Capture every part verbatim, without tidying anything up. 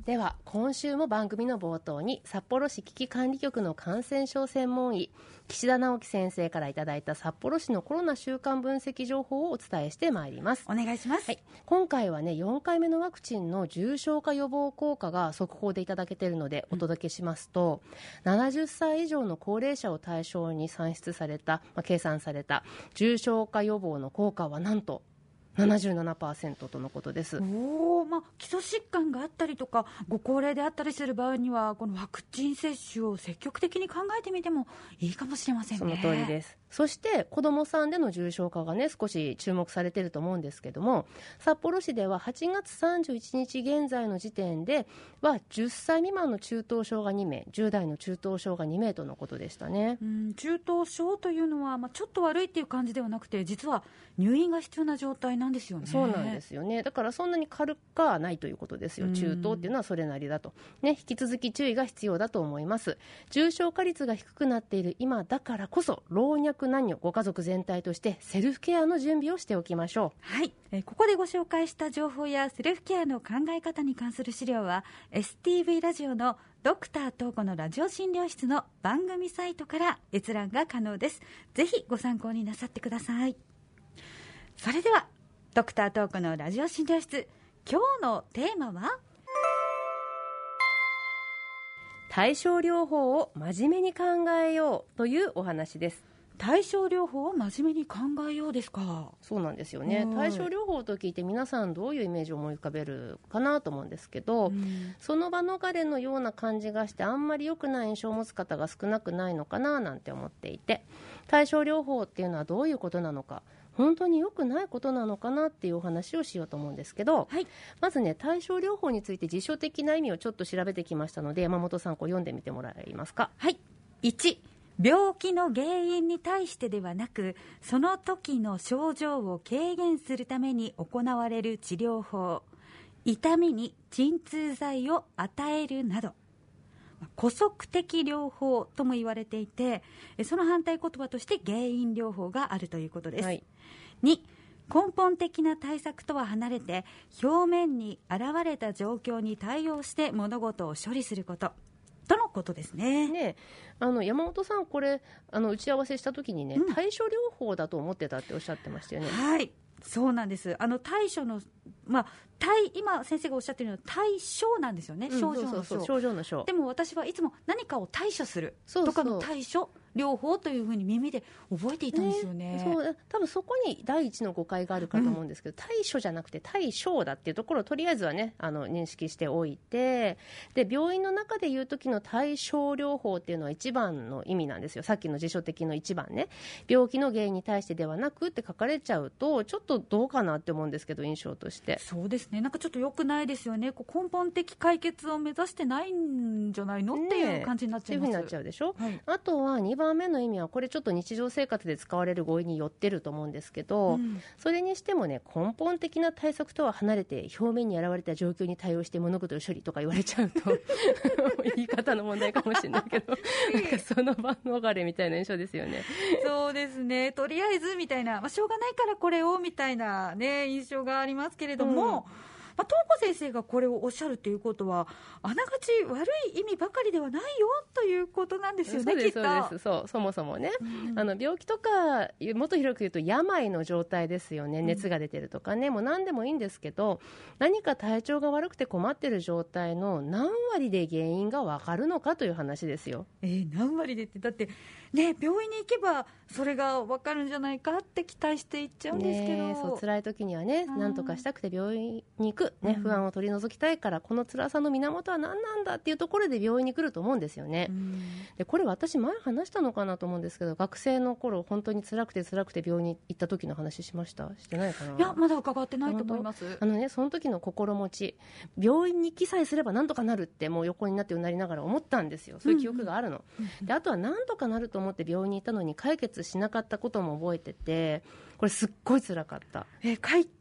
では今週も番組の冒頭に札幌市危機管理局の感染症専門医岸田直樹先生からいただいた札幌市のコロナ週間分析情報をお伝えしてまいります。 お願いします、 はい、今回はねよんかいめのワクチンの重症化予防効果が速報でいただけているのでお届けしますと、うん、ななじゅっさい以上の高齢者を対象に算出された、まあ、計算された重症化予防の効果はなんとななじゅうななパーセント とのことです。 お、まあ、基礎疾患があったりとかご高齢であったりする場合にはこのワクチン接種を積極的に考えてみてもいいかもしれませんね。 その通りです。そして子どもさんでの重症化がね少し注目されていると思うんですけども、札幌市でははちがつさんじゅういちにち現在の時点ではじゅっさい未満の中等症がにめい、じゅう代の中等症がにめいとのことでしたね。 うん、中等症というのは、まあ、ちょっと悪いっていう感じではなくて実は入院が必要な状態なんですよね。 そうなんですよね。だからそんなに軽くはないということですよ。中等っていうのはそれなりだと、ね、引き続き注意が必要だと思います。重症化率が低くなっている今だからこそ老若男女ご家族全体としてセルフケアの準備をしておきましょう。 はい、えー、ここでご紹介した情報やセルフケアの考え方に関する資料は エスティーブイ ラジオのドクター東子のラジオ診療室の番組サイトから閲覧が可能です。ぜひご参考になさってください。それではドクター東子のラジオ診療室、今日のテーマは対症療法を真面目に考えようというお話です。 対症療法を真面目に考えようですか。 そうなんですよね。対症療法と聞いて皆さんどういうイメージを思い浮かべるかなと思うんですけど、うん、その場逃れのような感じがしてあんまり良くない印象を持つ方が少なくないのかななんて思っていて、対症療法っていうのはどういうことなのか、本当に良くないことなのかなっていうお話をしようと思うんですけど、はい、まずね対症療法について辞書的な意味をちょっと調べてきましたので山本さんこう読んでみてもらえますか。 はい。いち、病気の原因に対してではなくその時の症状を軽減するために行われる治療法、痛みに鎮痛剤を与えるなど姑息的療法とも言われていて、その反対言葉として原因療法があるということです、はい、に、根本的な対策とは離れて表面に現れた状況に対応して物事を処理することとのことですね。 ね、あの山本さんこれあの打ち合わせした時にね、うん、対処療法だと思ってたっておっしゃってましたよね。 はい、そうなんです。あの対処の、まあ、対今先生がおっしゃってるのは対処なんですよね、うん、症状の 症, そうそうそう症状の症。 でも私はいつも何かを対処するとかの対処療法というふうに耳で覚えていたんですよ ね, ね。そう多分そこに第一の誤解があるかと思うんですけど、うん、対処じゃなくて対症だっていうところをとりあえずはねあの認識しておいて、で病院の中でいう時の対症療法っていうのは一番の意味なんですよ。さっきの辞書的の一番ね、病気の原因に対してではなくって書かれちゃうとちょっとどうかなって思うんですけど、印象として。 そうですね、なんかちょっと良くないですよね。こう根本的解決を目指してないんじゃないのっていう感じになっちゃいます。 そういうふうになっちゃうでしょ、 はい、 あとはにばんめの意味はこれちょっと日常生活で使われる語彙によってると思うんですけど、うん、それにしてもね根本的な対策とは離れて表面に現れた状況に対応して物事を処理とか言われちゃうと言い方の問題かもしれないけどなんかその場逃れみたいな印象ですよね。 そうですね、とりあえずみたいな、まあ、しょうがないからこれをみたいな、ね、印象がありますけれども、うん、まあ、東子先生がこれをおっしゃるということはあながち悪い意味ばかりではないよということなんですよね。 そうですきっとそうです。そうそもそもね、うん、あの病気とかもっと広く言うと病の状態ですよね。熱が出てるとかね、うん、もう何でもいいんですけど、何か体調が悪くて困ってる状態の何割で原因が分かるのかという話ですよ。 えー、何割でってだってね、病院に行けばそれが分かるんじゃないかって期待していっちゃうんですけど、 ね、そう辛い時にはね何とかしたくて病院に行く、ね、不安を取り除きたいからこの辛さの源は何なんだっていうところで病院に来ると思うんですよね。でこれ私前話したのかなと思うんですけど、学生の頃本当に辛くて辛くて病院に行った時の話しました？してないかな。 いやまだ伺ってないと思います。 あの、ね、その時の心持ち、病院に行きさえすれば何とかなるってもう横になってうなりながら思ったんですよ。そういう記憶があるの、うんうん、であとは何とかなると思って病院に行ったのに解決しなかったことも覚えてて、これすっごい辛かった。 え解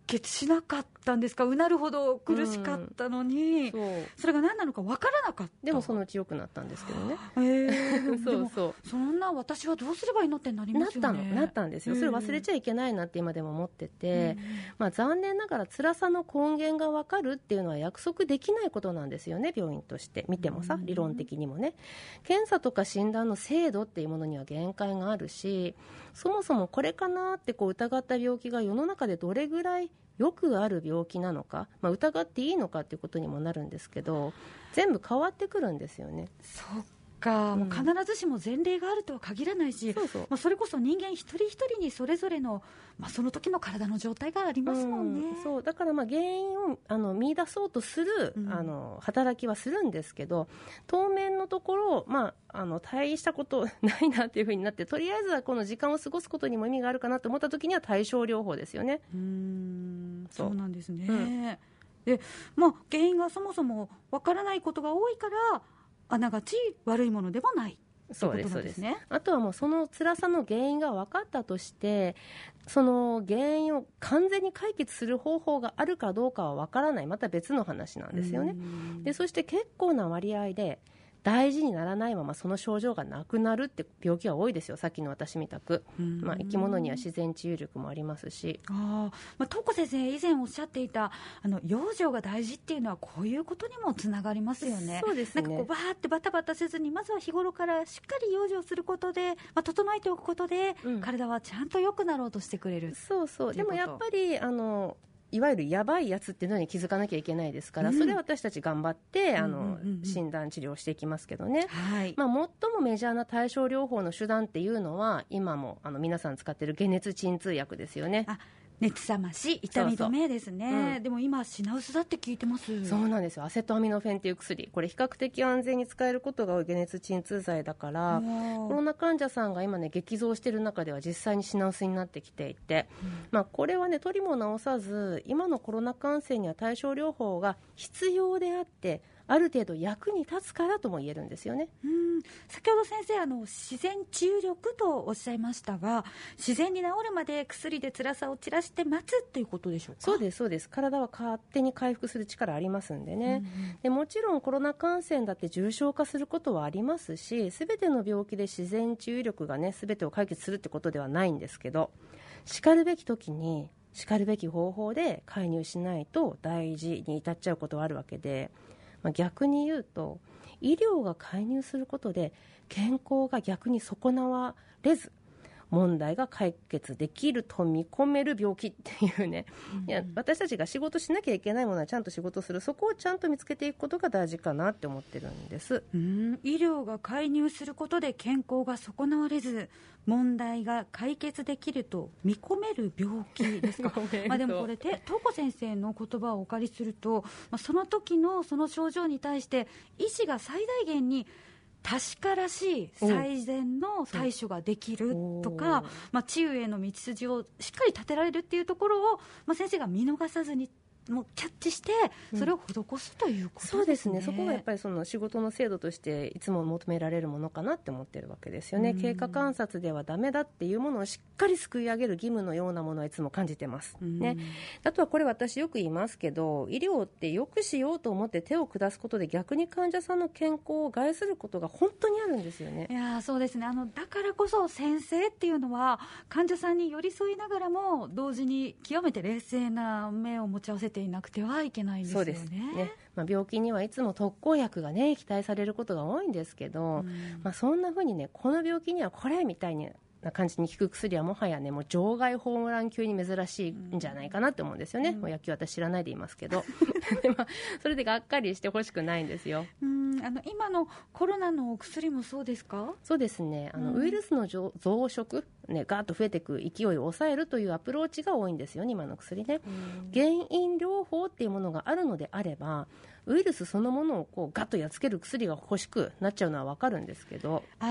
決しなかったんですか。うなるほど苦しかったのに、うん、そうそれが何なのか分からなかった。 でもそのうち良くなったんですけどね。 えー、そうそうそんな私はどうすればいいのってなりますよね。 なったのなったんですよ。それ忘れちゃいけないなって今でも思ってて、うんまあ、残念ながら辛さの根源が分かるっていうのは約束できないことなんですよね。病院として見てもさ、理論的にもね。検査とか診断の精度っていうものには限界があるし、そもそもこれかなってこう疑った病気が世の中でどれぐらいよくある病気なのか、まあ、疑っていいのかっていうことにもなるんですけど、全部変わってくるんですよね。 そっか、うん、もう必ずしも前例があるとは限らないし、そうそう、まあ、それこそ人間一人一人にそれぞれの、まあ、その時の体の状態がありますもんね、 うん、そうだからまあ原因をあの見出そうとする、うん、あの働きはするんですけど、当面のところ、まあ、あの大したことないなっていうふうになって、とりあえずはこの時間を過ごすことにも意味があるかなと思った時には対症療法ですよね。 うーんそう、そうなんですね、うん、でまあ、原因がそもそもわからないことが多いからあながち悪いものではないということなんですね。そうです、そうです。 あとはもうその辛さの原因が分かったとして、その原因を完全に解決する方法があるかどうかは分からない、また別の話なんですよね。でそして結構な割合で大事にならないままその症状がなくなるって病気は多いですよ。さっきの私みたく、まあ、生き物には自然治癒力もありますし、 あ、まあ、東子先生以前おっしゃっていたあの養生が大事っていうのはこういうことにもつながりますよね。 そうですね。 なんかこうバーってバタバタせずに、まずは日頃からしっかり養生することで、まあ、整えておくことで、うん、体はちゃんと良くなろうとしてくれる。 そうそう。でもやっぱりあのいわゆるやばいやつっていうのに気づかなきゃいけないですから、うん、それは私たち頑張って、あの、うんうんうんうん、診断治療していきますけどね、はいまあ、最もメジャーな対症療法の手段っていうのは今もあの皆さん使っている解熱鎮痛薬ですよね。 あ、熱冷まし、痛み止めですね。そうそう、うん、でも今品薄だって聞いてます。 そうなんですよ。アセトアミノフェンっていう薬、これ比較的安全に使えることが多い解熱鎮痛剤だから、コロナ患者さんが今ね激増している中では実際に品薄になってきていて、うんまあ、これはね取りも直さず今のコロナ感染には対症療法が必要であってある程度役に立つからとも言えるんですよね。 うん、先ほど先生あの自然治癒力とおっしゃいましたが、自然に治るまで薬で辛さを散らして待つということでしょうか。 そうですそうです。体は勝手に回復する力ありますんでね、うんうん、でもちろんコロナ感染だって重症化することはありますし、すべての病気で自然治癒力がねすべてを解決するってことではないんですけど、しかるべき時にしかるべき方法で介入しないと大事に至っちゃうことはあるわけで、まあ、逆に言うと医療が介入することで健康が逆に損なわれず問題が解決できると見込める病気っていうね、うん、いや私たちが仕事しなきゃいけないものはちゃんと仕事する、そこをちゃんと見つけていくことが大事かなって思ってるんです。 うん、医療が介入することで健康が損なわれず問題が解決できると見込める病気ですか。まあでもこれ東子先生の言葉をお借りすると、まあ、その時のその症状に対して医師が最大限に確からしい最善の対処ができるとか、まあ、治癒への道筋をしっかり立てられるっていうところを、まあ、先生が見逃さずにもうキャッチしてそれを施すということですね、 うん、そうですね。そこがやっぱりその仕事の制度としていつも求められるものかなって思ってるわけですよね、うん、経過観察ではダメだっていうものをしっかりすくい上げる義務のようなものはいつも感じてます、うんね、あとはこれ私よく言いますけど、医療ってよくしようと思って手を下すことで逆に患者さんの健康を害することが本当にあるんですよね。 いやそうですね。あのだからこそ先生っていうのは患者さんに寄り添いながらも同時に極めて冷静な目を持ち合わせていなくてはいけないんですよね。 そうですね。まあ、病気にはいつも特効薬がね期待されることが多いんですけど、うんまあ、そんな風にねこの病気にはこれみたいな感じに効く薬はもはやねもう場外ホームラン級に珍しいんじゃないかなって思うんですよね、うん、もう野球私知らないでいますけどで、まあ、それでがっかりしてほしくないんですよ。 うんあの今のコロナのお薬もそうですか。 そうですね。あの、うん、ウイルスの増殖、ね、ガーッと増えていく勢いを抑えるというアプローチが多いんですよね今の薬ね、うん、原因療法っていうものがあるのであればウイルスそのものをこうガッとやっつける薬が欲しくなっちゃうのは分かるんですけど、 あ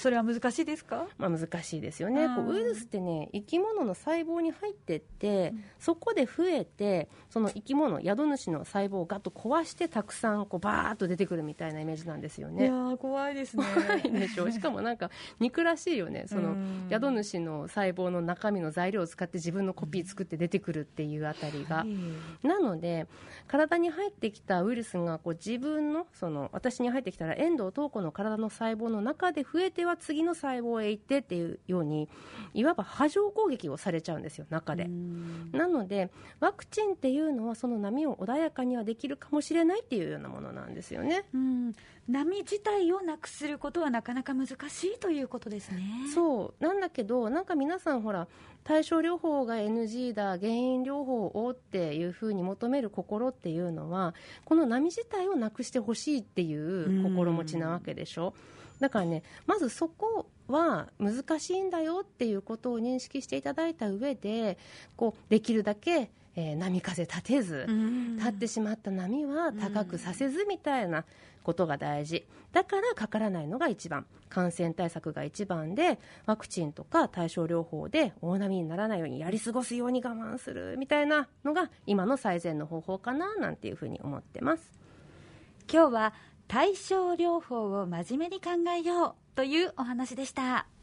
それは難しいですか？ まあ、難しいですよね。こうウイルスってね、生き物の細胞に入ってって、うん、そこで増えて、その生き物、宿主の細胞をガッと壊して、たくさんこうバーッと出てくるみたいなイメージなんですよね。 いやー、怖いですね。 怖いでしょ。しかもなんか憎らしいよね。その宿主の細胞の中身の材料を使って自分のコピー作って出てくるっていうあたりが、はい、なので体に入ってきたウイルスがこう自分の、その私に入ってきたら遠藤瞳子の体の細胞の中で増えては次の細胞へ行ってっていうように、いわば波状攻撃をされちゃうんですよ、中で。なのでワクチンっていうのはその波を穏やかにはできるかもしれないっていうようなものなんですよね。 うん、波自体をなくすることはなかなか難しいということですね。 そうなんだけど、なんか皆さんほら、対症療法が エヌジー だ、原因療法をっていうふうに求める心っていうのは、この波自体をなくしてほしいっていう心持ちなわけでしょ。だからね、まずそこは難しいんだよっていうことを認識していただいた上で、こうできるだけ、えー、波風立てず、立ってしまった波は高くさせずみたいなことが大事だから、かからないのが一番、感染対策が一番で、ワクチンとか対症療法で大波にならないようにやり過ごすように我慢するみたいなのが今の最善の方法かななんていうふうに思ってます。 今日は対症療法を真面目に考えようというお話でした。